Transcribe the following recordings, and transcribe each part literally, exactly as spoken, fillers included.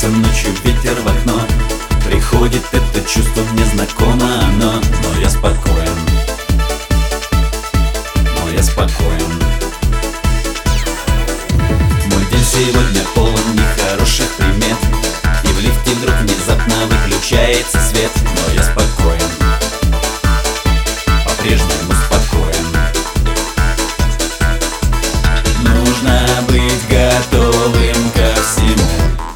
Стучится ночью ветер в окно. Приходит это чувство, мне знакомо оно. Но я спокоен, но я спокоен. Мой день сегодня полон нехороших примет, и в лифте вдруг внезапно выключается свет. Но я спокоен, по-прежнему спокоен. Нужно быть готовым ко всему.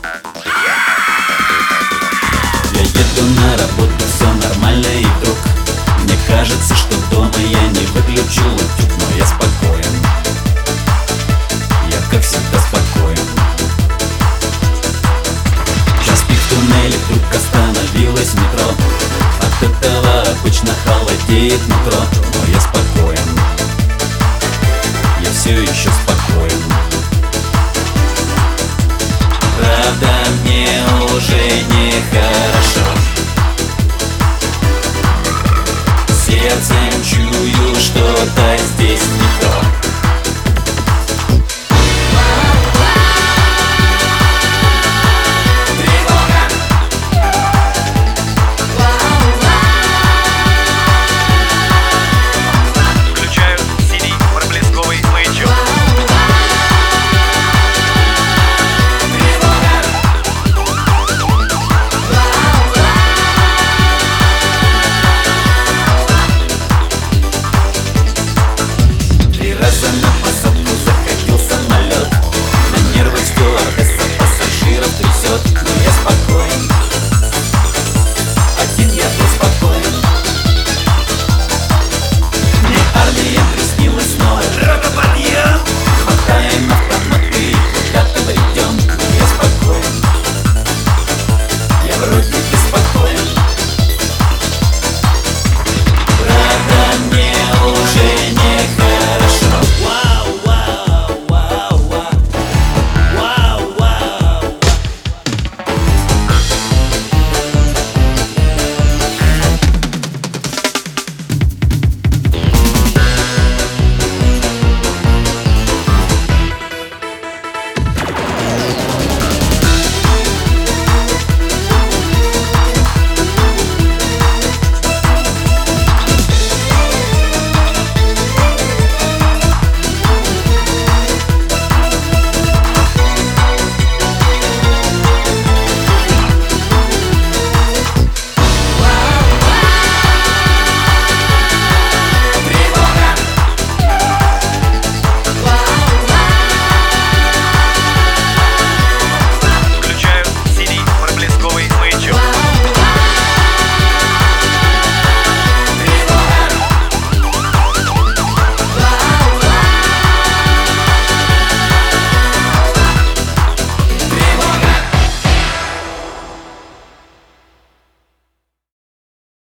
Я еду на работу, все нормально, и вдруг мне кажется, что дома я не выключил утюг. Но я спокоен, я как всегда спокоен. Час пик в туннеле, вдруг остановилось метро. От этого обычно холодеет нутро.